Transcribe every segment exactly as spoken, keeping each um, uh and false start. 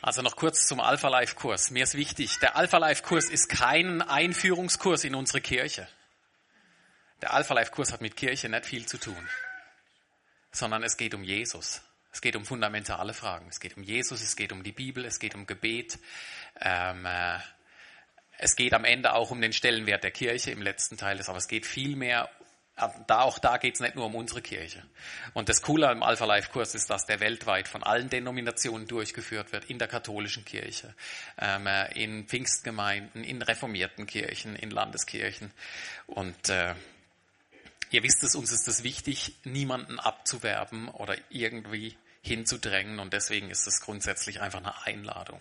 Also noch kurz zum Alpha Life Kurs. Mir ist wichtig, der Alpha Life Kurs ist kein Einführungskurs in unsere Kirche. Der Alpha Life Kurs hat mit Kirche nicht viel zu tun, sondern es geht um Jesus. Es geht um fundamentale Fragen. Es geht um Jesus, es geht um die Bibel, es geht um Gebet. Ähm, äh, es geht am Ende auch um den Stellenwert der Kirche im letzten Teil des, aber es geht viel mehr. Da, auch da geht es nicht nur um unsere Kirche. Und das Coole am Alpha Life Kurs ist, dass der weltweit von allen Denominationen durchgeführt wird, in der katholischen Kirche, ähm, in Pfingstgemeinden, in reformierten Kirchen, in Landeskirchen. Und äh, ihr wisst es, uns ist es wichtig, niemanden abzuwerben oder irgendwie hinzudrängen. Und deswegen ist es grundsätzlich einfach eine Einladung.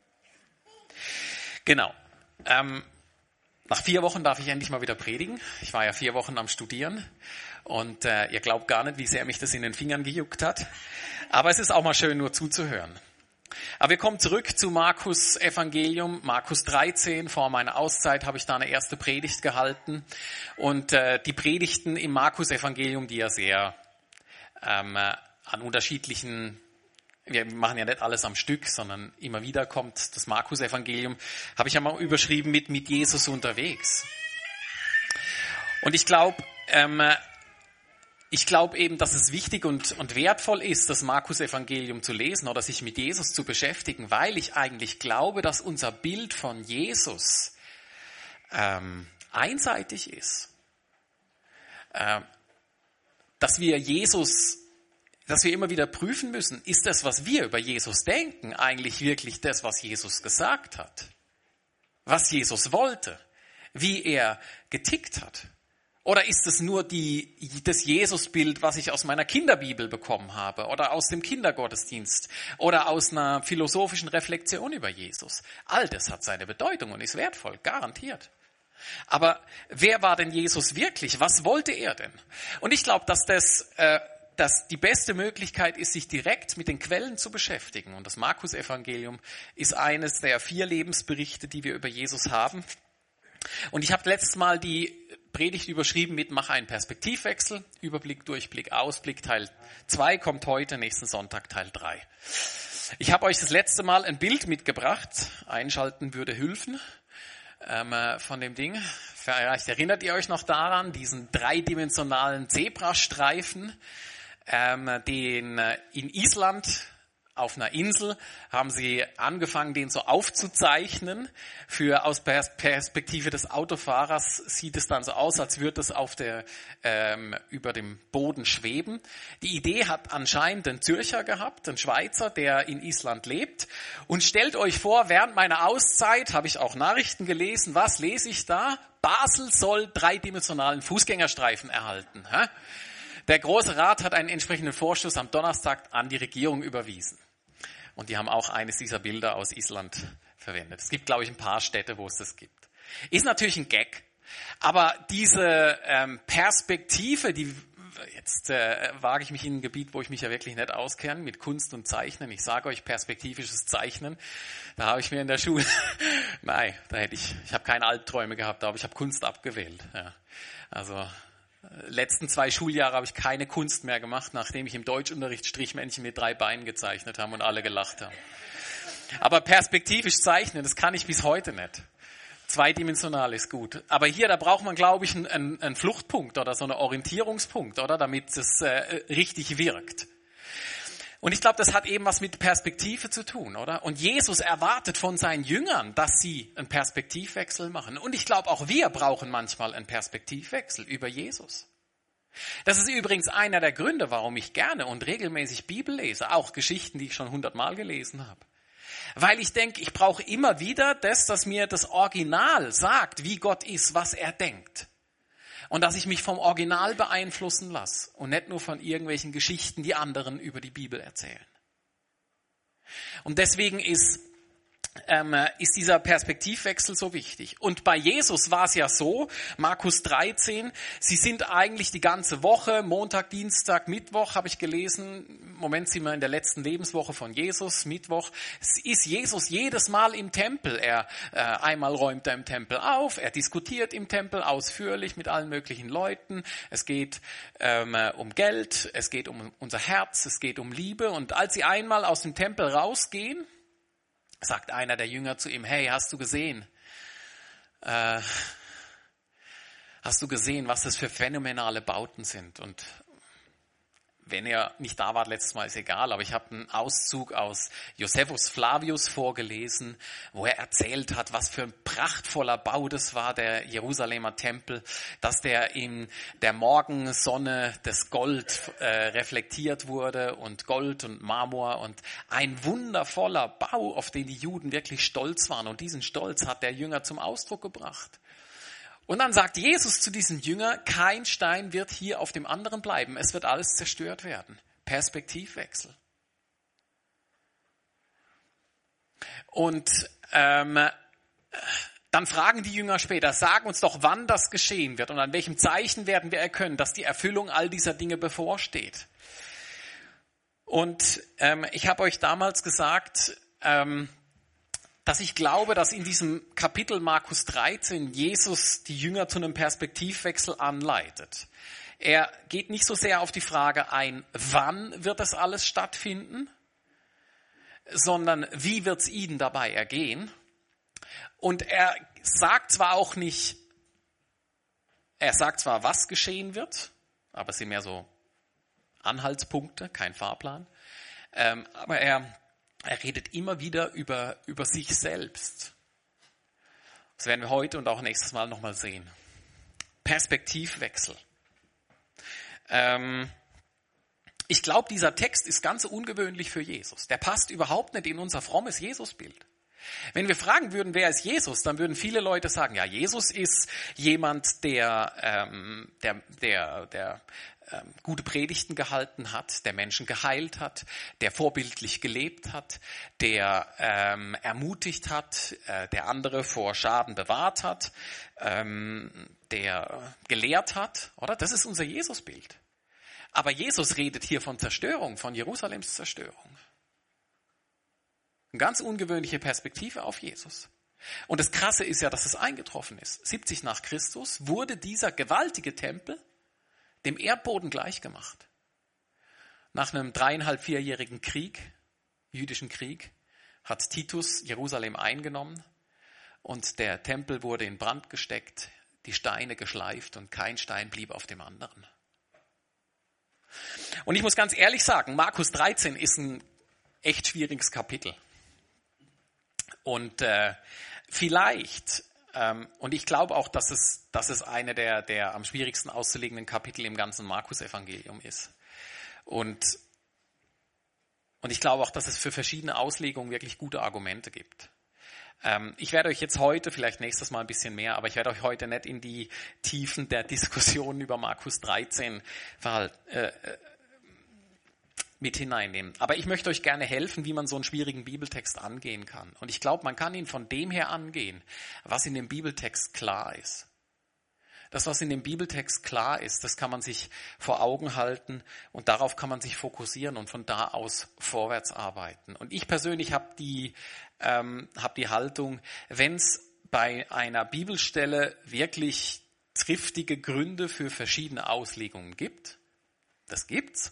Genau. Ähm, Nach vier Wochen darf ich endlich mal wieder predigen. Ich war ja vier Wochen am Studieren und äh, ihr glaubt gar nicht, wie sehr mich das in den Fingern gejuckt hat. Aber es ist auch mal schön, nur zuzuhören. Aber wir kommen zurück zu Markus Evangelium, Markus dreizehn. Vor meiner Auszeit habe ich da eine erste Predigt gehalten. Und äh, die Predigten im Markus Evangelium, die ja sehr ähm, an unterschiedlichen wir machen ja nicht alles am Stück, sondern immer wieder kommt das Markus-Evangelium, habe ich ja mal überschrieben mit mit Jesus unterwegs. Und ich glaube, ähm, ich glaube eben, dass es wichtig und, und wertvoll ist, das Markus-Evangelium zu lesen oder sich mit Jesus zu beschäftigen, weil ich eigentlich glaube, dass unser Bild von Jesus ähm, einseitig ist. Ähm, dass wir Jesus dass wir immer wieder prüfen müssen, ist das, was wir über Jesus denken, eigentlich wirklich das, was Jesus gesagt hat? Was Jesus wollte? Wie er getickt hat? Oder ist es nur die, das Jesusbild, was ich aus meiner Kinderbibel bekommen habe oder aus dem Kindergottesdienst oder aus einer philosophischen Reflexion über Jesus? All das hat seine Bedeutung und ist wertvoll, garantiert. Aber wer war denn Jesus wirklich? Was wollte er denn? Und ich glaube, dass das... Äh, dass die beste Möglichkeit ist, sich direkt mit den Quellen zu beschäftigen. Und das Markus-Evangelium ist eines der vier Lebensberichte, die wir über Jesus haben. Und ich habe letztes Mal die Predigt überschrieben mit Mach einen Perspektivwechsel. Überblick, Durchblick, Ausblick. Teil zwei kommt heute, nächsten Sonntag Teil drei. Ich habe euch das letzte Mal ein Bild mitgebracht. Einschalten würde helfen. Ähm, von dem Ding. Vielleicht erinnert ihr euch noch daran, diesen dreidimensionalen Zebrastreifen, ähm, den äh, in Island auf einer Insel haben sie angefangen, den so aufzuzeichnen. Für aus Pers- Perspektive des Autofahrers sieht es dann so aus, als würde es auf der ähm, über dem Boden schweben. Die Idee hat anscheinend ein Zürcher gehabt, ein Schweizer, der in Island lebt. Und stellt euch vor, während meiner Auszeit habe ich auch Nachrichten gelesen. Was lese ich da? Basel soll dreidimensionalen Fußgängerstreifen erhalten. Hä? Der Große Rat hat einen entsprechenden Vorschuss am Donnerstag an die Regierung überwiesen. Und die haben auch eines dieser Bilder aus Island verwendet. Es gibt, glaube ich, ein paar Städte, wo es das gibt. Ist natürlich ein Gag, aber diese ähm, Perspektive, die jetzt äh, wage ich mich in ein Gebiet, wo ich mich ja wirklich nicht auskenne, mit Kunst und Zeichnen. Ich sage euch perspektivisches Zeichnen. Da habe ich mir in der Schule, nein, da hätte ich, ich habe keine Albträume gehabt, aber ich habe Kunst abgewählt. Ja. Also letzten zwei Schuljahre habe ich keine Kunst mehr gemacht, nachdem ich im Deutschunterricht Strichmännchen mit drei Beinen gezeichnet habe und alle gelacht haben. Aber perspektivisch zeichnen, das kann ich bis heute nicht. Zweidimensional ist gut. Aber hier, da braucht man, glaube ich, einen, einen Fluchtpunkt oder so einen Orientierungspunkt, oder, damit es äh, richtig wirkt. Und ich glaube, das hat eben was mit Perspektive zu tun, oder? Und Jesus erwartet von seinen Jüngern, dass sie einen Perspektivwechsel machen. Und ich glaube, auch wir brauchen manchmal einen Perspektivwechsel über Jesus. Das ist übrigens einer der Gründe, warum ich gerne und regelmäßig Bibel lese, auch Geschichten, die ich schon hundertmal gelesen habe. Weil ich denke, ich brauche immer wieder das, dass mir das Original sagt, wie Gott ist, was er denkt. Und dass ich mich vom Original beeinflussen lasse und nicht nur von irgendwelchen Geschichten, die anderen über die Bibel erzählen. Und deswegen ist, ähm, ist dieser Perspektivwechsel so wichtig. Und bei Jesus war es ja so, Markus dreizehn, sie sind eigentlich die ganze Woche, Montag, Dienstag, Mittwoch, habe ich gelesen, im Moment sind wir in der letzten Lebenswoche von Jesus, Mittwoch, ist Jesus jedes Mal im Tempel. Er äh, einmal räumt er im Tempel auf, er diskutiert im Tempel ausführlich mit allen möglichen Leuten. Es geht ähm, um Geld, es geht um unser Herz, es geht um Liebe. Und als sie einmal aus dem Tempel rausgehen, sagt einer der Jünger zu ihm, hey, hast du gesehen, äh, hast du gesehen, was das für phänomenale Bauten sind? Und wenn ihr nicht da wart letztes Mal, ist egal, aber ich habe einen Auszug aus Josephus Flavius vorgelesen, wo er erzählt hat, was für ein prachtvoller Bau das war, der Jerusalemer Tempel, dass der in der Morgensonne das Gold äh, reflektiert wurde und Gold und Marmor und ein wundervoller Bau, auf den die Juden wirklich stolz waren. Und diesen Stolz hat der Jünger zum Ausdruck gebracht. Und dann sagt Jesus zu diesem Jünger, kein Stein wird hier auf dem anderen bleiben. Es wird alles zerstört werden. Perspektivwechsel. Und ähm, dann fragen die Jünger später, sag uns doch, wann das geschehen wird und an welchem Zeichen werden wir erkennen, dass die Erfüllung all dieser Dinge bevorsteht. Und ähm, ich habe euch damals gesagt, ähm, dass ich glaube, dass in diesem Kapitel Markus dreizehn Jesus die Jünger zu einem Perspektivwechsel anleitet. Er geht nicht so sehr auf die Frage ein, wann wird das alles stattfinden, sondern wie wird es ihnen dabei ergehen. Und er sagt zwar auch nicht, er sagt zwar, was geschehen wird, aber es sind mehr so Anhaltspunkte, kein Fahrplan, ähm, aber er Er redet immer wieder über, über sich selbst. Das werden wir heute und auch nächstes Mal nochmal sehen. Perspektivwechsel. Ähm, ich glaube, dieser Text ist ganz ungewöhnlich für Jesus. Der passt überhaupt nicht in unser frommes Jesusbild. Wenn wir fragen würden, wer ist Jesus, dann würden viele Leute sagen, ja, Jesus ist jemand, der, ähm, der, der, der ähm, gute Predigten gehalten hat, der Menschen geheilt hat, der vorbildlich gelebt hat, der ähm, ermutigt hat, äh, der andere vor Schaden bewahrt hat, ähm, der gelehrt hat, oder? Das ist unser Jesusbild. Aber Jesus redet hier von Zerstörung, von Jerusalems Zerstörung. Eine ganz ungewöhnliche Perspektive auf Jesus. Und das Krasse ist ja, dass es eingetroffen ist. siebzig nach Christus wurde dieser gewaltige Tempel dem Erdboden gleichgemacht. Nach einem dreieinhalb, vierjährigen Krieg, jüdischen Krieg, hat Titus Jerusalem eingenommen und der Tempel wurde in Brand gesteckt, die Steine geschleift und kein Stein blieb auf dem anderen. Und ich muss ganz ehrlich sagen, Markus dreizehn ist ein echt schwieriges Kapitel. Und äh, vielleicht, ähm, und ich glaube auch, dass es, dass es eine der, der am schwierigsten auszulegenden Kapitel im ganzen Markus-Evangelium ist. Und, und ich glaube auch, dass es für verschiedene Auslegungen wirklich gute Argumente gibt. Ähm, ich werde euch jetzt heute, vielleicht nächstes Mal ein bisschen mehr, aber ich werde euch heute nicht in die Tiefen der Diskussion über Markus dreizehn verhalten. Äh, mit hineinnehmen. Aber ich möchte euch gerne helfen, wie man so einen schwierigen Bibeltext angehen kann. Und ich glaube, man kann ihn von dem her angehen, was in dem Bibeltext klar ist. Das, was in dem Bibeltext klar ist, das kann man sich vor Augen halten und darauf kann man sich fokussieren und von da aus vorwärts arbeiten. Und ich persönlich habe die, ähm, hab die Haltung, wenn es bei einer Bibelstelle wirklich triftige Gründe für verschiedene Auslegungen gibt, das gibt's,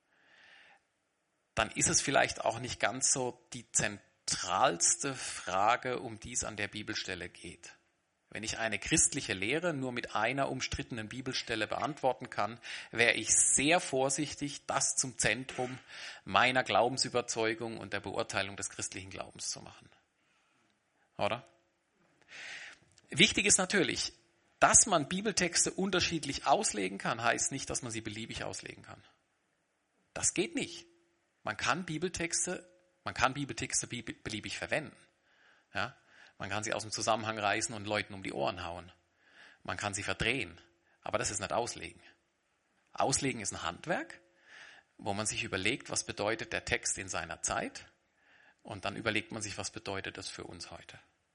dann ist es vielleicht auch nicht ganz so die zentralste Frage, um die es an der Bibelstelle geht. Wenn ich eine christliche Lehre nur mit einer umstrittenen Bibelstelle beantworten kann, wäre ich sehr vorsichtig, das zum Zentrum meiner Glaubensüberzeugung und der Beurteilung des christlichen Glaubens zu machen. Oder? Wichtig ist natürlich, dass man Bibeltexte unterschiedlich auslegen kann, heißt nicht, dass man sie beliebig auslegen kann. Das geht nicht. Man kann Bibeltexte, man kann Bibeltexte beliebig verwenden. Ja? Man kann sie aus dem Zusammenhang reißen und Leuten um die Ohren hauen. Man kann sie verdrehen, aber das ist nicht Auslegen. Auslegen ist ein Handwerk, wo man sich überlegt, was bedeutet der Text in seiner Zeit und dann überlegt man sich, was bedeutet das für uns heute.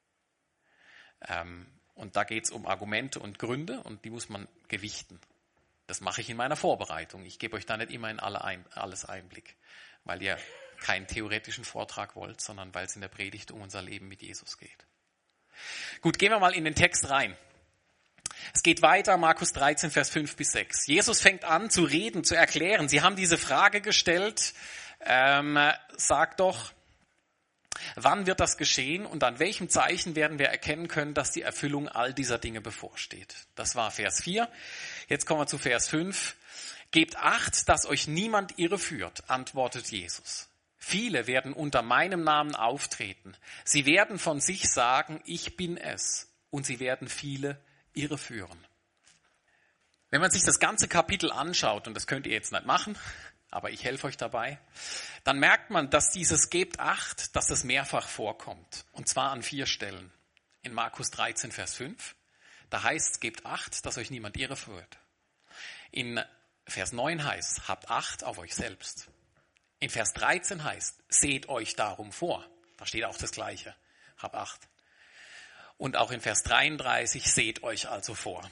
Ähm, und da geht es um Argumente und Gründe und die muss man gewichten. Das mache ich in meiner Vorbereitung. Ich gebe euch da nicht immer in alle ein, alles Einblick, weil ihr keinen theoretischen Vortrag wollt, sondern weil es in der Predigt um unser Leben mit Jesus geht. Gut, gehen wir mal in den Text rein. Es geht weiter, Markus dreizehn, Vers fünf bis sechs. Jesus fängt an zu reden, zu erklären. Sie haben diese Frage gestellt, ähm, sag doch, Wann wird das geschehen und an welchem Zeichen werden wir erkennen können, dass die Erfüllung all dieser Dinge bevorsteht? Das war Vers vier. Jetzt kommen wir zu Vers fünf. Gebt Acht, dass euch niemand irreführt, antwortet Jesus. Viele werden unter meinem Namen auftreten. Sie werden von sich sagen, ich bin es. Und sie werden viele irreführen. Wenn man sich das ganze Kapitel anschaut, und das könnt ihr jetzt nicht machen, aber ich helfe euch dabei, dann merkt man, dass dieses Gebt Acht, dass das mehrfach vorkommt. Und zwar an vier Stellen. In Markus dreizehn, Vers fünf, da heißt es, gebt Acht, dass euch niemand irreführt. In Vers neun heißt, habt Acht auf euch selbst. In Vers dreizehn heißt, seht euch darum vor. Da steht auch das Gleiche, habt Acht. Und auch in Vers dreiunddreißig, seht euch also vor.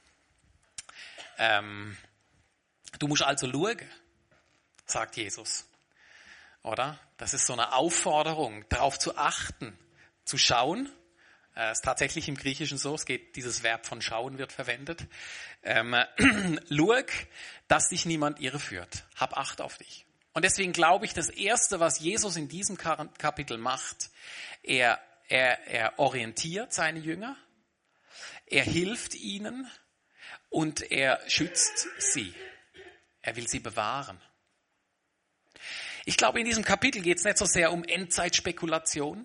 Ähm, du musst also schauen, sagt Jesus. Oder? Das ist so eine Aufforderung, darauf zu achten, zu schauen. Es ist tatsächlich im Griechischen so, es geht, dieses Verb von schauen wird verwendet. Ähm, Schau, dass dich niemand irreführt. Hab Acht auf dich. Und deswegen glaube ich, das Erste, was Jesus in diesem Kapitel macht, er, er, er orientiert seine Jünger, er hilft ihnen und er schützt sie. Er will sie bewahren. Ich glaube, in diesem Kapitel geht es nicht so sehr um Endzeitspekulation,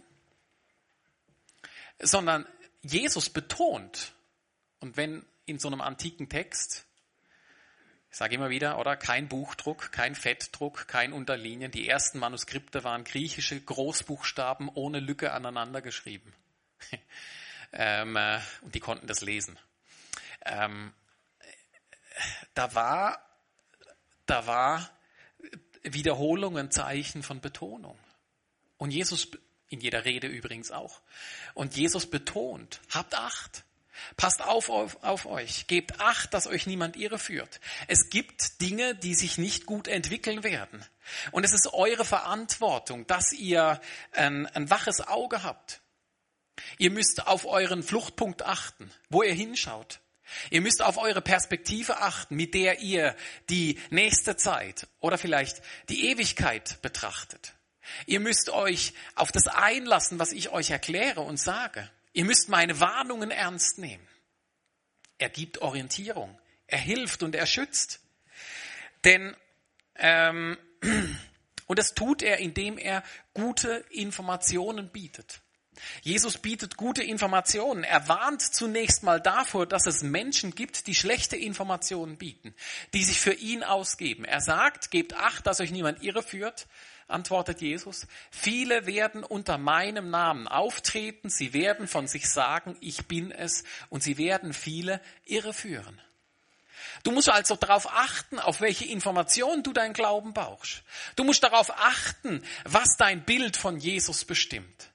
sondern Jesus betont, und wenn in so einem antiken Text, ich sage immer wieder, oder kein Buchdruck, kein Fettdruck, kein Unterlinien, die ersten Manuskripte waren griechische Großbuchstaben ohne Lücke aneinander geschrieben. ähm, äh, und die konnten das lesen. Ähm, da war, da war Wiederholung ein Zeichen von Betonung. Und Jesus, in jeder Rede übrigens auch. Und Jesus betont, habt Acht. Passt auf, auf auf euch. Gebt Acht, dass euch niemand irreführt. Es gibt Dinge, die sich nicht gut entwickeln werden. Und es ist eure Verantwortung, dass ihr ein, ein waches Auge habt. Ihr müsst auf euren Fluchtpunkt achten, wo ihr hinschaut. Ihr müsst auf eure Perspektive achten, mit der ihr die nächste Zeit oder vielleicht die Ewigkeit betrachtet. Ihr müsst euch auf das einlassen, was ich euch erkläre und sage. Ihr müsst meine Warnungen ernst nehmen. Er gibt Orientierung, er hilft und er schützt. Denn, ähm, und das tut er, indem er gute Informationen bietet. Jesus bietet gute Informationen. Er warnt zunächst mal davor, dass es Menschen gibt, die schlechte Informationen bieten, die sich für ihn ausgeben. Er sagt, gebt Acht, dass euch niemand irreführt, antwortet Jesus. Viele werden unter meinem Namen auftreten, sie werden von sich sagen, ich bin es, und sie werden viele irreführen. Du musst also darauf achten, auf welche Informationen du deinen Glauben baust. Du musst darauf achten, was dein Bild von Jesus bestimmt.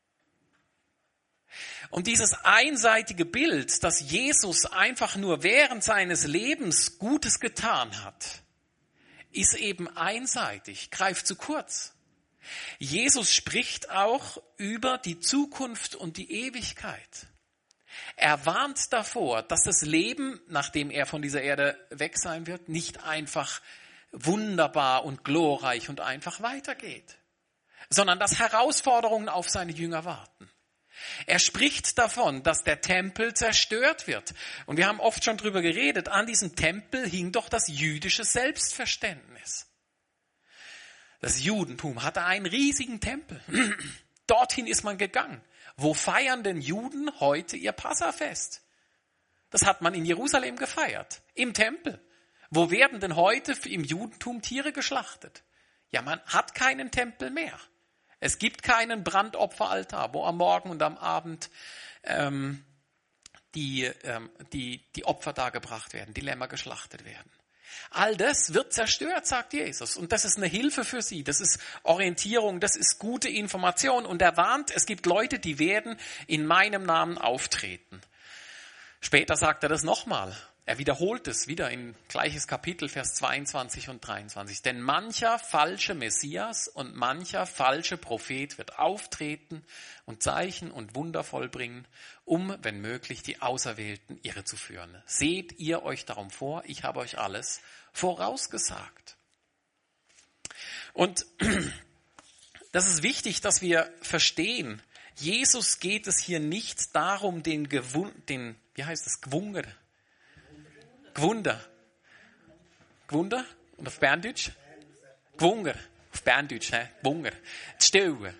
Und dieses einseitige Bild, dass Jesus einfach nur während seines Lebens Gutes getan hat, ist eben einseitig, greift zu kurz. Jesus spricht auch über die Zukunft und die Ewigkeit. Er warnt davor, dass das Leben, nachdem er von dieser Erde weg sein wird, nicht einfach wunderbar und glorreich und einfach weitergeht, sondern dass Herausforderungen auf seine Jünger warten. Er spricht davon, dass der Tempel zerstört wird. Und wir haben oft schon drüber geredet, an diesem Tempel hing doch das jüdische Selbstverständnis. Das Judentum hatte einen riesigen Tempel. Dorthin ist man gegangen. Wo feiern denn Juden heute ihr Passafest? Das hat man in Jerusalem gefeiert, im Tempel. Wo werden denn heute im Judentum Tiere geschlachtet? Ja, man hat keinen Tempel mehr. Es gibt keinen Brandopferaltar, wo am Morgen und am Abend ähm, die, ähm, die, die Opfer dargebracht werden, die Lämmer geschlachtet werden. All das wird zerstört, sagt Jesus. Und das ist eine Hilfe für sie. Das ist Orientierung, das ist gute Information. Und er warnt, es gibt Leute, die werden in meinem Namen auftreten. Später sagt er das nochmal. Er wiederholt es wieder in gleiches Kapitel, Vers zweiundzwanzig und dreiundzwanzig. Denn mancher falsche Messias und mancher falsche Prophet wird auftreten und Zeichen und Wunder vollbringen, um, wenn möglich, die Auserwählten irrezuführen. Seht ihr euch darum vor, ich habe euch alles vorausgesagt. Und Das ist wichtig, dass wir verstehen, Jesus geht es hier nicht darum, den Gewunder, den, wie heißt das, Gewunder, Gewunder, Gewunder, und auf Berndeutsch? Gewunder, auf Berndeutsch, hä? Gewunder, zu stellen.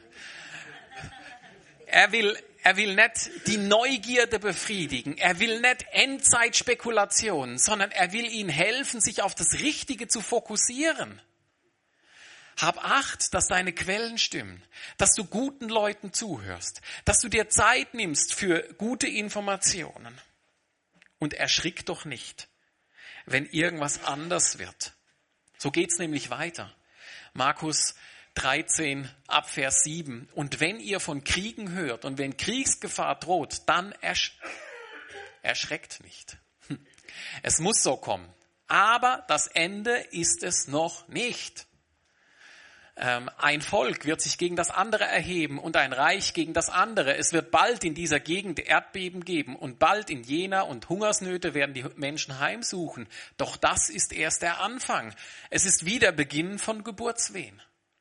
Er will, er will nicht die Neugierde befriedigen, er will nicht Endzeitspekulationen, sondern er will ihnen helfen, sich auf das Richtige zu fokussieren. Hab Acht, dass deine Quellen stimmen, dass du guten Leuten zuhörst, dass du dir Zeit nimmst für gute Informationen. Und erschrick doch nicht, wenn irgendwas anders wird. So geht's nämlich weiter. Markus dreizehn, ab Vers sieben. Und wenn ihr von Kriegen hört und wenn Kriegsgefahr droht, dann ersch- erschreckt nicht. Es muss so kommen. Aber das Ende ist es noch nicht. Ein Volk wird sich gegen das andere erheben und ein Reich gegen das andere. Es wird bald in dieser Gegend Erdbeben geben und bald in jener und Hungersnöte werden die Menschen heimsuchen. Doch das ist erst der Anfang. Es ist wie der Beginn von Geburtswehen.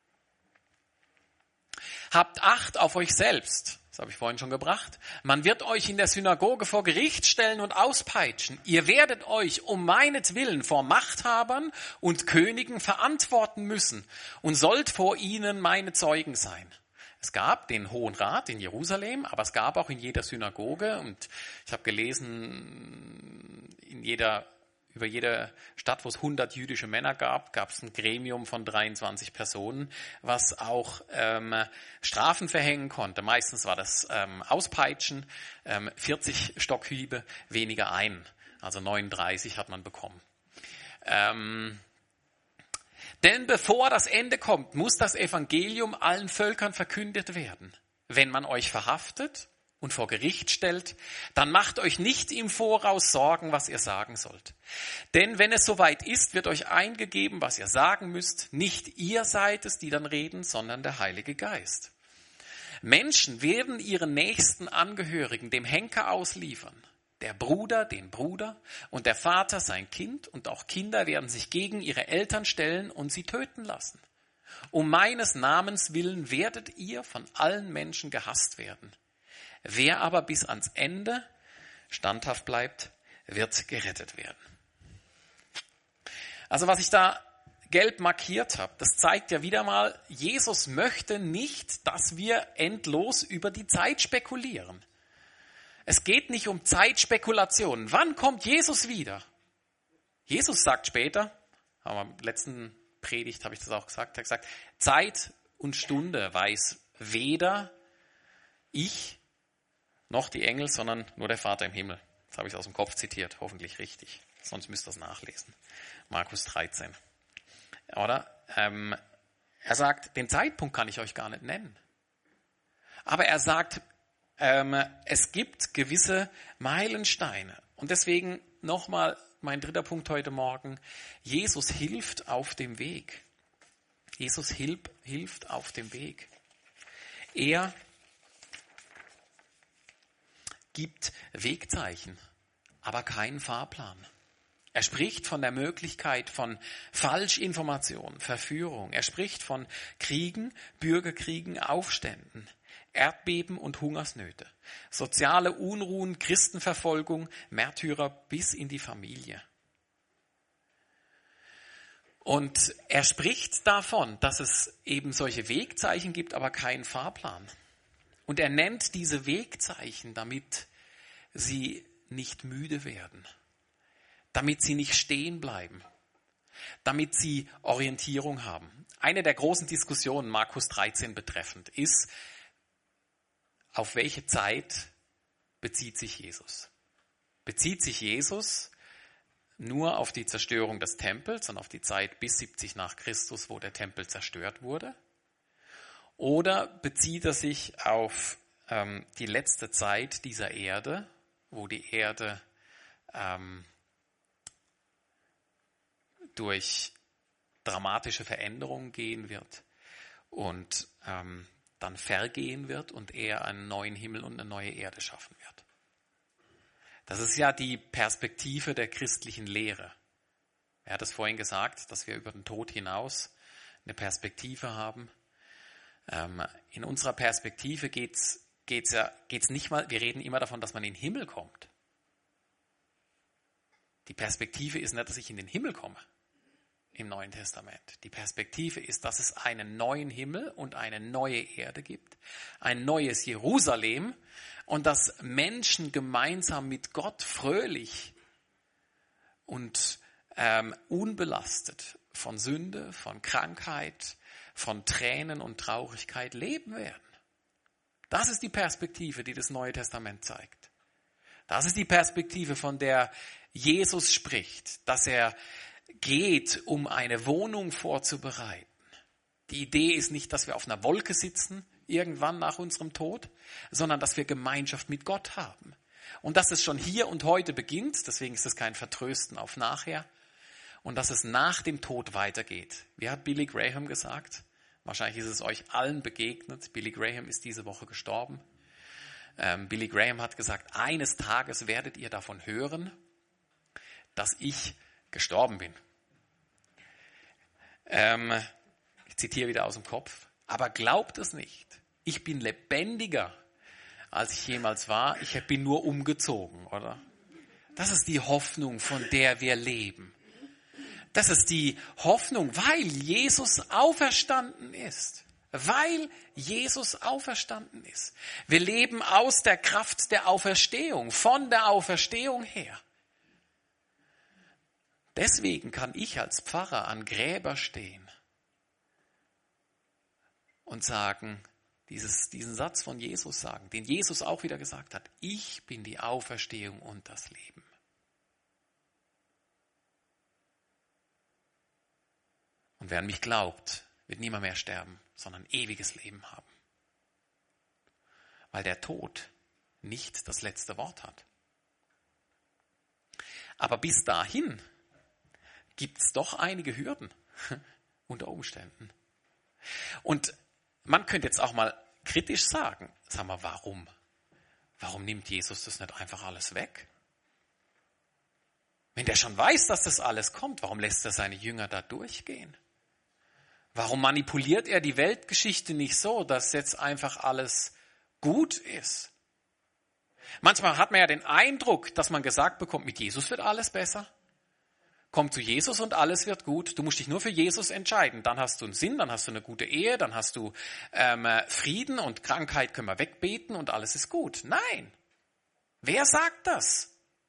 Habt Acht auf euch selbst. Das habe ich vorhin schon gebracht. Man wird euch in der Synagoge vor Gericht stellen und auspeitschen. Ihr werdet euch um meinetwillen vor Machthabern und Königen verantworten müssen und sollt vor ihnen meine Zeugen sein. Es gab den Hohen Rat in Jerusalem, aber es gab auch in jeder Synagoge und ich habe gelesen, in jeder Über jede Stadt, wo es hundert jüdische Männer gab, gab es ein Gremium von dreiundzwanzig Personen, was auch ähm, Strafen verhängen konnte. Meistens war das ähm, Auspeitschen, ähm, vierzig Stockhiebe, weniger ein. Also neununddreißig hat man bekommen. Ähm, denn bevor das Ende kommt, muss das Evangelium allen Völkern verkündet werden. Wenn man euch verhaftet und vor Gericht stellt, dann macht euch nicht im Voraus Sorgen, was ihr sagen sollt. Denn wenn es soweit ist, wird euch eingegeben, was ihr sagen müsst. Nicht ihr seid es, die dann reden, sondern der Heilige Geist. Menschen werden ihren nächsten Angehörigen dem Henker ausliefern. Der Bruder den Bruder und der Vater sein Kind und auch Kinder werden sich gegen ihre Eltern stellen und sie töten lassen. Um meines Namens willen werdet ihr von allen Menschen gehasst werden. Wer aber bis ans Ende standhaft bleibt, wird gerettet werden. Also was ich da gelb markiert habe, das zeigt ja wieder mal, Jesus möchte nicht, dass wir endlos über die Zeit spekulieren. Es geht nicht um Zeitspekulationen. Wann kommt Jesus wieder? Jesus sagt später, aber im letzten Predigt habe ich das auch gesagt, er hat gesagt, Zeit und Stunde weiß weder ich noch die Engel, sondern nur der Vater im Himmel. Das habe ich aus dem Kopf zitiert, hoffentlich richtig. Sonst müsst ihr das nachlesen. Markus dreizehn. Oder? Ähm, er sagt, den Zeitpunkt kann ich euch gar nicht nennen. Aber er sagt, ähm, es gibt gewisse Meilensteine. Und deswegen nochmal mein dritter Punkt heute Morgen. Jesus hilft auf dem Weg. Jesus hilf, hilft auf dem Weg. Er gibt Wegzeichen, aber keinen Fahrplan. Er spricht von der Möglichkeit von Falschinformationen, Verführung. Er spricht von Kriegen, Bürgerkriegen, Aufständen, Erdbeben und Hungersnöte, soziale Unruhen, Christenverfolgung, Märtyrer bis in die Familie. Und er spricht davon, dass es eben solche Wegzeichen gibt, aber keinen Fahrplan. Und er nennt diese Wegzeichen, damit sie nicht müde werden, damit sie nicht stehen bleiben, damit sie Orientierung haben. Eine der großen Diskussionen Markus dreizehn betreffend ist, auf welche Zeit bezieht sich Jesus? Bezieht sich Jesus nur auf die Zerstörung des Tempels und auf die Zeit bis siebzig nach Christus, wo der Tempel zerstört wurde? Oder bezieht er sich auf ähm, die letzte Zeit dieser Erde, wo die Erde ähm, durch dramatische Veränderungen gehen wird und ähm, dann vergehen wird und er einen neuen Himmel und eine neue Erde schaffen wird? Das ist ja die Perspektive der christlichen Lehre. Er hat es vorhin gesagt, dass wir über den Tod hinaus eine Perspektive haben. Ähm, in unserer Perspektive geht's, geht's ja, geht's nicht mal, wir reden immer davon, dass man in den Himmel kommt. Die Perspektive ist nicht, dass ich in den Himmel komme im Neuen Testament. Die Perspektive ist, dass es einen neuen Himmel und eine neue Erde gibt, ein neues Jerusalem und dass Menschen gemeinsam mit Gott fröhlich und ähm, unbelastet von Sünde, von Krankheit, von Tränen und Traurigkeit leben werden. Das ist die Perspektive, die das Neue Testament zeigt. Das ist die Perspektive, von der Jesus spricht, dass er geht, um eine Wohnung vorzubereiten. Die Idee ist nicht, dass wir auf einer Wolke sitzen, irgendwann nach unserem Tod, sondern dass wir Gemeinschaft mit Gott haben. Und dass es schon hier und heute beginnt, deswegen ist es kein Vertrösten auf nachher, und dass es nach dem Tod weitergeht. Wie hat Billy Graham gesagt? Wahrscheinlich ist es euch allen begegnet. Billy Graham ist diese Woche gestorben. Ähm, Billy Graham hat gesagt, eines Tages werdet ihr davon hören, dass ich gestorben bin. Ähm, ich zitiere wieder aus dem Kopf. Aber glaubt es nicht. Ich bin lebendiger, als ich jemals war. Ich bin nur umgezogen, oder? Das ist die Hoffnung, von der wir leben. Das ist die Hoffnung, weil Jesus auferstanden ist. Weil Jesus auferstanden ist. Wir leben aus der Kraft der Auferstehung, von der Auferstehung her. Deswegen kann ich als Pfarrer an Gräber stehen und sagen, dieses, diesen Satz von Jesus sagen, den Jesus auch wieder gesagt hat, ich bin die Auferstehung und das Leben. Und wer an mich glaubt, wird niemand mehr sterben, sondern ewiges Leben haben. Weil der Tod nicht das letzte Wort hat. Aber bis dahin gibt es doch einige Hürden unter Umständen. Und man könnte jetzt auch mal kritisch sagen, sag mal, warum? Warum nimmt Jesus das nicht einfach alles weg? Wenn der schon weiß, dass das alles kommt, warum lässt er seine Jünger da durchgehen? Warum manipuliert er die Weltgeschichte nicht so, dass jetzt einfach alles gut ist? Manchmal hat man ja den Eindruck, dass man gesagt bekommt, mit Jesus wird alles besser. Komm zu Jesus und alles wird gut. Du musst dich nur für Jesus entscheiden. Dann hast du einen Sinn, dann hast du eine gute Ehe, dann hast du ähm, Frieden und Krankheit können wir wegbeten und alles ist gut. Nein. Wer sagt das?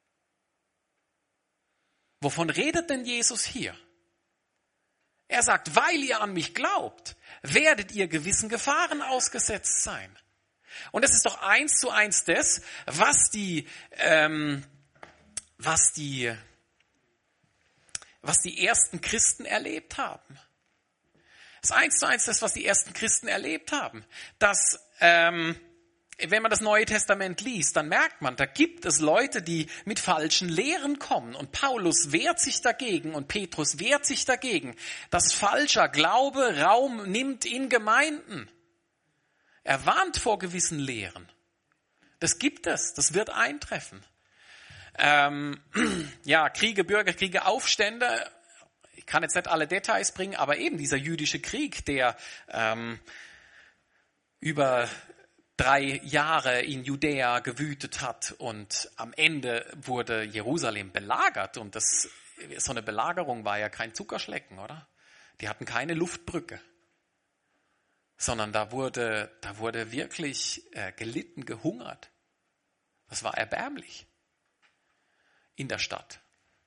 Wovon redet denn Jesus hier? Er sagt, weil ihr an mich glaubt, werdet ihr gewissen Gefahren ausgesetzt sein. Und das ist doch eins zu eins das, was die, ähm, was die, was die ersten Christen erlebt haben. Das ist eins zu eins das, was die ersten Christen erlebt haben. Dass, ähm, wenn man das Neue Testament liest, dann merkt man, da gibt es Leute, die mit falschen Lehren kommen. Und Paulus wehrt sich dagegen und Petrus wehrt sich dagegen, dass falscher Glaube Raum nimmt in Gemeinden. Er warnt vor gewissen Lehren. Das gibt es, das wird eintreffen. Ähm, ja, Kriege, Bürgerkriege, Aufstände, ich kann jetzt nicht alle Details bringen, aber eben dieser jüdische Krieg, der ähm, über drei Jahre in Judäa gewütet hat und am Ende wurde Jerusalem belagert und das, so eine Belagerung war ja kein Zuckerschlecken, oder? Die hatten keine Luftbrücke, sondern da wurde, da wurde wirklich äh, gelitten, gehungert. Das war erbärmlich. In der Stadt.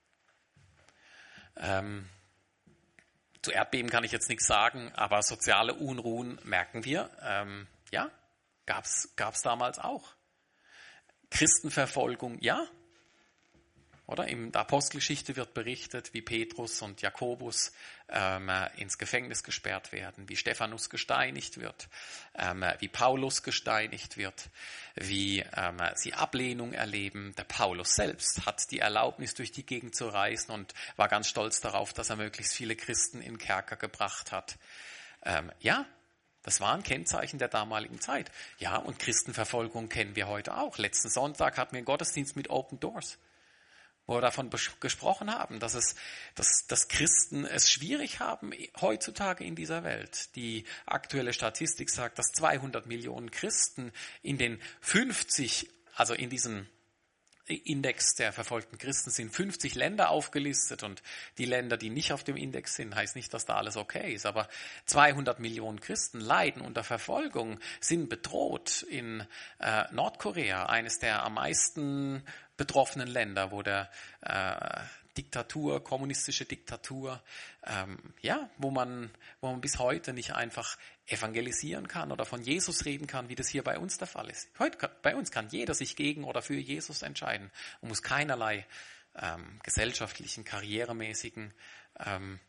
Ähm, zu Erdbeben kann ich jetzt nichts sagen, aber soziale Unruhen merken wir. Ähm, ja, gab's, gab's damals auch. Christenverfolgung, ja. Oder in der Apostelgeschichte wird berichtet, wie Petrus und Jakobus ähm, ins Gefängnis gesperrt werden, wie Stephanus gesteinigt wird, ähm, wie Paulus gesteinigt wird, wie ähm, sie Ablehnung erleben. Der Paulus selbst hat die Erlaubnis, durch die Gegend zu reisen und war ganz stolz darauf, dass er möglichst viele Christen in Kerker gebracht hat. Ähm, ja, das war ein Kennzeichen der damaligen Zeit. Ja, und Christenverfolgung kennen wir heute auch. Letzten Sonntag hatten wir einen Gottesdienst mit Open Doors. wo wir davon bes- gesprochen haben, dass es, dass, dass Christen es schwierig haben heutzutage in dieser Welt. Die aktuelle Statistik sagt, dass zweihundert Millionen Christen in den fünfzig, also in diesem Index der verfolgten Christen sind fünfzig Länder aufgelistet, und die Länder, die nicht auf dem Index sind, heißt nicht, dass da alles okay ist, aber zweihundert Millionen Christen leiden unter Verfolgung, sind bedroht in äh, Nordkorea, eines der am meisten betroffenen Länder, wo der äh, Diktatur, kommunistische Diktatur, ähm, ja, wo man, wo man bis heute nicht einfach evangelisieren kann oder von Jesus reden kann, wie das hier bei uns der Fall ist. Heute kann, bei uns kann jeder sich gegen oder für Jesus entscheiden und muss keinerlei ähm, gesellschaftlichen, karrieremäßigen ähm,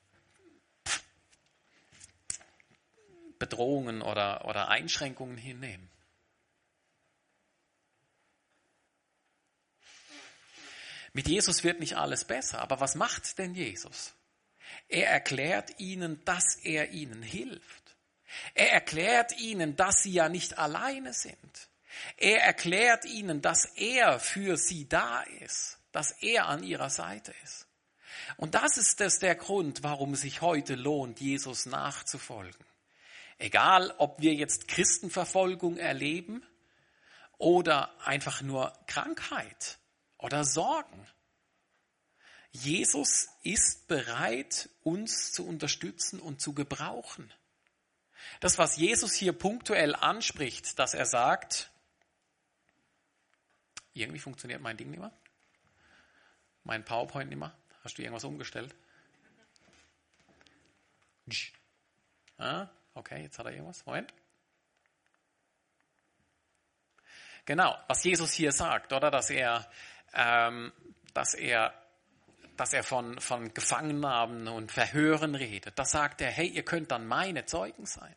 Bedrohungen oder, oder Einschränkungen hinnehmen. Mit Jesus wird nicht alles besser, aber was macht denn Jesus? Er erklärt ihnen, dass er ihnen hilft. Er erklärt ihnen, dass sie ja nicht alleine sind. Er erklärt ihnen, dass er für sie da ist, dass er an ihrer Seite ist. Und das ist das der Grund, warum es sich heute lohnt, Jesus nachzufolgen. Egal, ob wir jetzt Christenverfolgung erleben oder einfach nur Krankheit oder Sorgen. Jesus ist bereit, uns zu unterstützen und zu gebrauchen. Das, was Jesus hier punktuell anspricht, dass er sagt, irgendwie funktioniert mein Ding nicht mehr, mein PowerPoint nicht mehr. Hast du irgendwas umgestellt? Ah, okay, jetzt hat er irgendwas. Moment. Genau, was Jesus hier sagt, oder? Dass er, ähm, dass er, dass er von, von Gefangennahmen und Verhören redet. Da sagt er, hey, ihr könnt dann meine Zeugen sein.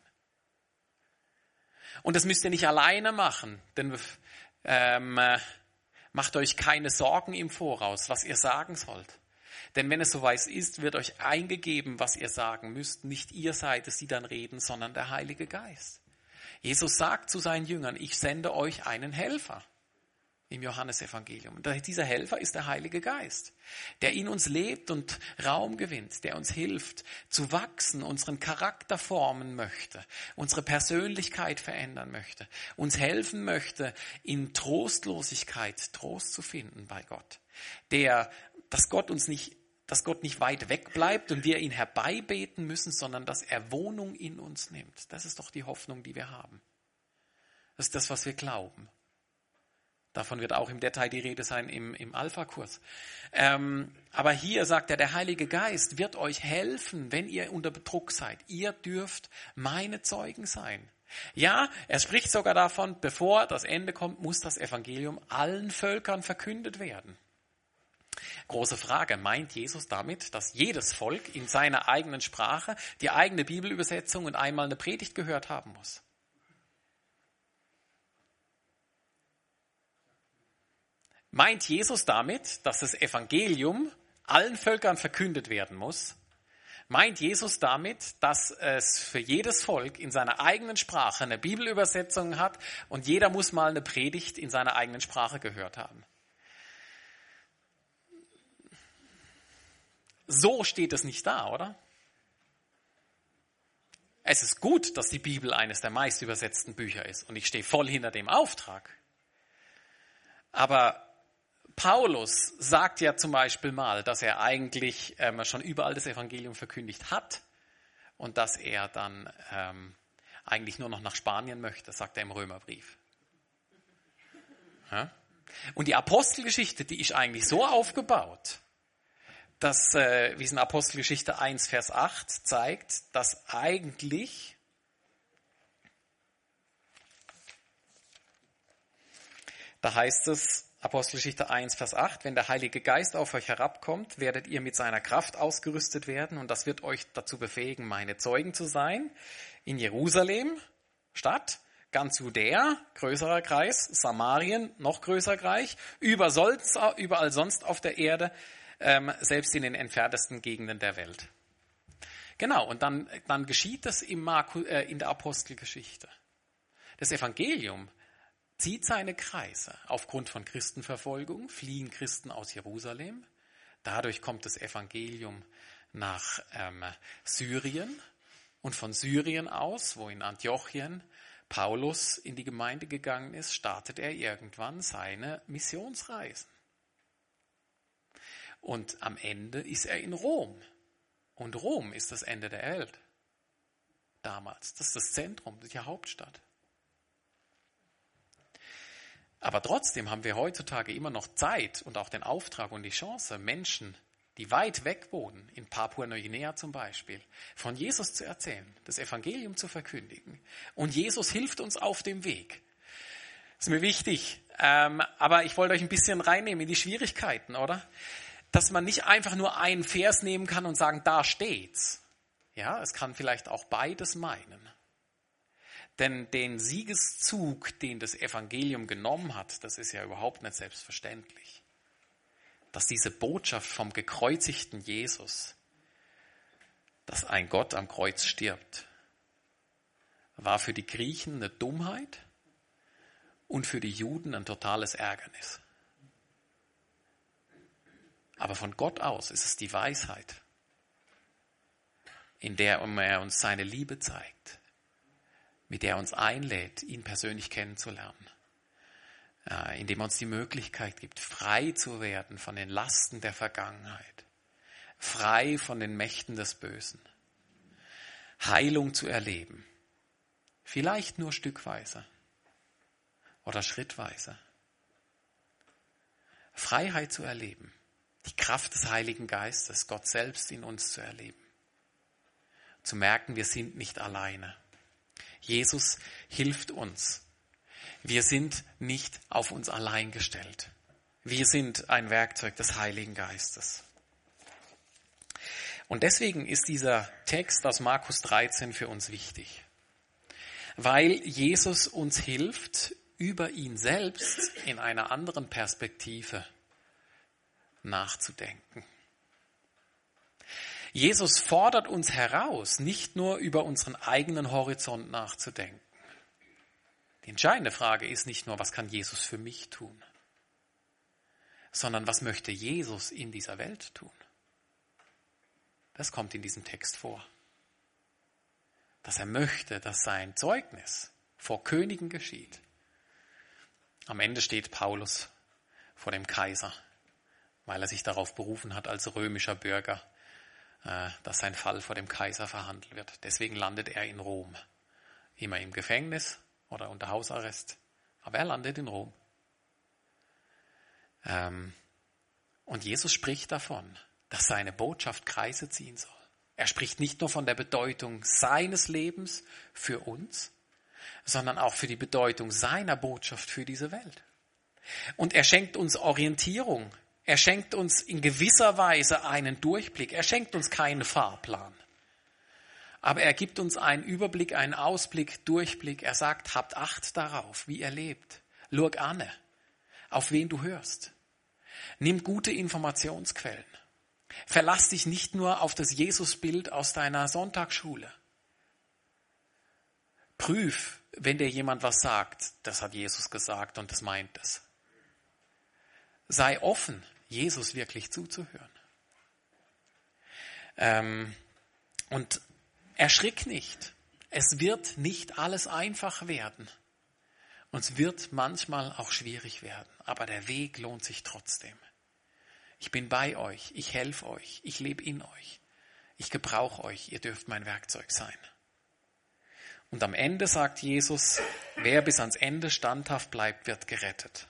Und das müsst ihr nicht alleine machen, denn ähm, macht euch keine Sorgen im Voraus, was ihr sagen sollt. Denn wenn es soweit ist, wird euch eingegeben, was ihr sagen müsst. Nicht ihr seid es, die dann reden, sondern der Heilige Geist. Jesus sagt zu seinen Jüngern, ich sende euch einen Helfer im Johannesevangelium. Und dieser Helfer ist der Heilige Geist, der in uns lebt und Raum gewinnt, der uns hilft zu wachsen, unseren Charakter formen möchte, unsere Persönlichkeit verändern möchte, uns helfen möchte, in Trostlosigkeit Trost zu finden bei Gott. Der, dass Gott uns nicht, dass Gott nicht weit weg bleibt und wir ihn herbeibeten müssen, sondern dass er Wohnung in uns nimmt. Das ist doch die Hoffnung, die wir haben. Das ist das, was wir glauben. Davon wird auch im Detail die Rede sein im, im Alpha-Kurs. Ähm, aber hier sagt er, der Heilige Geist wird euch helfen, wenn ihr unter Druck seid. Ihr dürft meine Zeugen sein. Ja, er spricht sogar davon, bevor das Ende kommt, muss das Evangelium allen Völkern verkündet werden. Große Frage, meint Jesus damit, dass jedes Volk in seiner eigenen Sprache die eigene Bibelübersetzung und einmal eine Predigt gehört haben muss? Meint Jesus damit, dass das Evangelium allen Völkern verkündet werden muss? Meint Jesus damit, dass es für jedes Volk in seiner eigenen Sprache eine Bibelübersetzung hat und jeder muss mal eine Predigt in seiner eigenen Sprache gehört haben? So steht es nicht da, oder? Es ist gut, dass die Bibel eines der meist übersetzten Bücher ist und ich stehe voll hinter dem Auftrag. Aber Paulus sagt ja zum Beispiel mal, dass er eigentlich ähm, schon überall das Evangelium verkündigt hat und dass er dann ähm, eigentlich nur noch nach Spanien möchte, sagt er im Römerbrief. Ja? Und die Apostelgeschichte, die ist eigentlich so aufgebaut, dass, äh, wie es in Apostelgeschichte eins, Vers acht zeigt, dass eigentlich da heißt es, Apostelgeschichte eins, Vers acht, wenn der Heilige Geist auf euch herabkommt, werdet ihr mit seiner Kraft ausgerüstet werden und das wird euch dazu befähigen, meine Zeugen zu sein. In Jerusalem, Stadt, ganz Judäa, größerer Kreis, Samarien, noch größerer Kreis, überall sonst auf der Erde, ähm, selbst in den entferntesten Gegenden der Welt. Genau, und dann, dann geschieht das im Marku, äh, in der Apostelgeschichte. Das Evangelium zieht seine Kreise. Aufgrund von Christenverfolgung fliehen Christen aus Jerusalem. Dadurch kommt das Evangelium nach ähm, Syrien und von Syrien aus, wo in Antiochien Paulus in die Gemeinde gegangen ist, startet er irgendwann seine Missionsreisen. Und am Ende ist er in Rom. Und Rom ist das Ende der Welt. Damals. Das ist das Zentrum, das ist die Hauptstadt. Aber trotzdem haben wir heutzutage immer noch Zeit und auch den Auftrag und die Chance, Menschen, die weit weg wohnen, in Papua-Neuguinea zum Beispiel, von Jesus zu erzählen, das Evangelium zu verkündigen. Und Jesus hilft uns auf dem Weg. Das ist mir wichtig. Ähm, aber ich wollte euch ein bisschen reinnehmen in die Schwierigkeiten, oder? Dass man nicht einfach nur einen Vers nehmen kann und sagen, da steht's. Ja, es kann vielleicht auch beides meinen. Denn den Siegeszug, den das Evangelium genommen hat, das ist ja überhaupt nicht selbstverständlich. Dass diese Botschaft vom gekreuzigten Jesus, dass ein Gott am Kreuz stirbt, war für die Griechen eine Dummheit und für die Juden ein totales Ärgernis. Aber von Gott aus ist es die Weisheit, in der er uns seine Liebe zeigt, mit der er uns einlädt, ihn persönlich kennenzulernen, indem er uns die Möglichkeit gibt, frei zu werden von den Lasten der Vergangenheit, frei von den Mächten des Bösen, Heilung zu erleben, vielleicht nur stückweise oder schrittweise, Freiheit zu erleben, die Kraft des Heiligen Geistes, Gott selbst in uns zu erleben, zu merken, wir sind nicht alleine. Jesus hilft uns. Wir sind nicht auf uns allein gestellt. Wir sind ein Werkzeug des Heiligen Geistes. Und deswegen ist dieser Text aus Markus dreizehn für uns wichtig. Weil Jesus uns hilft, über ihn selbst in einer anderen Perspektive nachzudenken. Jesus fordert uns heraus, nicht nur über unseren eigenen Horizont nachzudenken. Die entscheidende Frage ist nicht nur, was kann Jesus für mich tun, sondern was möchte Jesus in dieser Welt tun? Das kommt in diesem Text vor. Dass er möchte, dass sein Zeugnis vor Königen geschieht. Am Ende steht Paulus vor dem Kaiser, weil er sich darauf berufen hat als römischer Bürger, dass sein Fall vor dem Kaiser verhandelt wird. Deswegen landet er in Rom. Immer im Gefängnis oder unter Hausarrest. Aber er landet in Rom. Und Jesus spricht davon, dass seine Botschaft Kreise ziehen soll. Er spricht nicht nur von der Bedeutung seines Lebens für uns, sondern auch für die Bedeutung seiner Botschaft für diese Welt. Und er schenkt uns Orientierung. Er schenkt uns in gewisser Weise einen Durchblick. Er schenkt uns keinen Fahrplan. Aber er gibt uns einen Überblick, einen Ausblick, Durchblick. Er sagt, habt Acht darauf, wie ihr lebt. Schau an, auf wen du hörst. Nimm gute Informationsquellen. Verlass dich nicht nur auf das Jesusbild aus deiner Sonntagsschule. Prüf, wenn dir jemand was sagt, das hat Jesus gesagt und das meint es. Sei offen, Jesus wirklich zuzuhören. Ähm, und erschrick nicht. Es wird nicht alles einfach werden. Und es wird manchmal auch schwierig werden. Aber der Weg lohnt sich trotzdem. Ich bin bei euch. Ich helfe euch. Ich lebe in euch. Ich gebrauche euch. Ihr dürft mein Werkzeug sein. Und am Ende sagt Jesus, wer bis ans Ende standhaft bleibt, wird gerettet.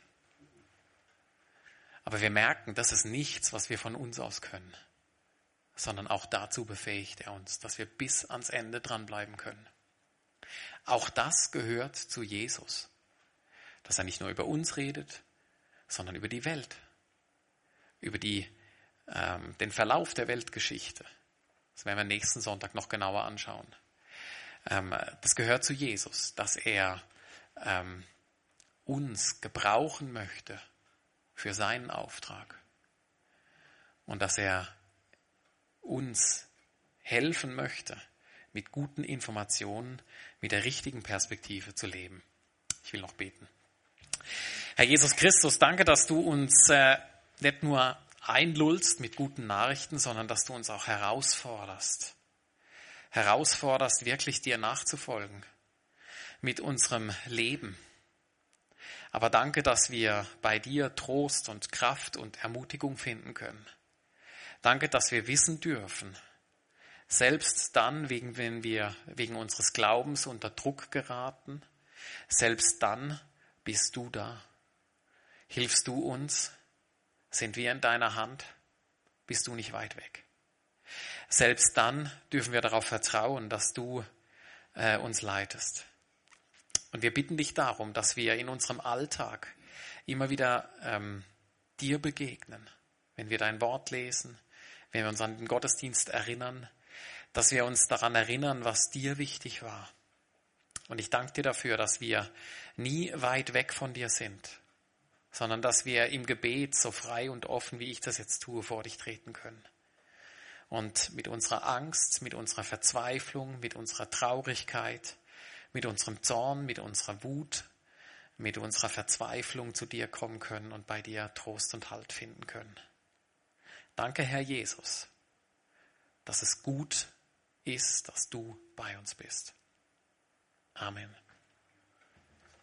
Aber wir merken, das ist nichts, was wir von uns aus können, sondern auch dazu befähigt er uns, dass wir bis ans Ende dranbleiben können. Auch das gehört zu Jesus, dass er nicht nur über uns redet, sondern über die Welt, über die, ähm, den Verlauf der Weltgeschichte. Das werden wir nächsten Sonntag noch genauer anschauen. Ähm, das gehört zu Jesus, dass er ähm, uns gebrauchen möchte für seinen Auftrag und dass er uns helfen möchte, mit guten Informationen, mit der richtigen Perspektive zu leben. Ich will noch beten. Herr Jesus Christus, danke, dass du uns äh, nicht nur einlullst mit guten Nachrichten, sondern dass du uns auch herausforderst. Herausforderst, wirklich dir nachzufolgen mit unserem Leben. Aber danke, dass wir bei dir Trost und Kraft und Ermutigung finden können. Danke, dass wir wissen dürfen, selbst dann, wegen, wenn wir wegen unseres Glaubens unter Druck geraten, selbst dann bist du da. Hilfst du uns? Sind wir in deiner Hand? Bist du nicht weit weg? Selbst dann dürfen wir darauf vertrauen, dass du äh, uns leitest. Und wir bitten dich darum, dass wir in unserem Alltag immer wieder ähm, dir begegnen, wenn wir dein Wort lesen, wenn wir uns an den Gottesdienst erinnern, dass wir uns daran erinnern, was dir wichtig war. Und ich danke dir dafür, dass wir nie weit weg von dir sind, sondern dass wir im Gebet so frei und offen, wie ich das jetzt tue, vor dich treten können. Und mit unserer Angst, mit unserer Verzweiflung, mit unserer Traurigkeit, mit unserem Zorn, mit unserer Wut, mit unserer Verzweiflung zu dir kommen können und bei dir Trost und Halt finden können. Danke, Herr Jesus, dass es gut ist, dass du bei uns bist. Amen.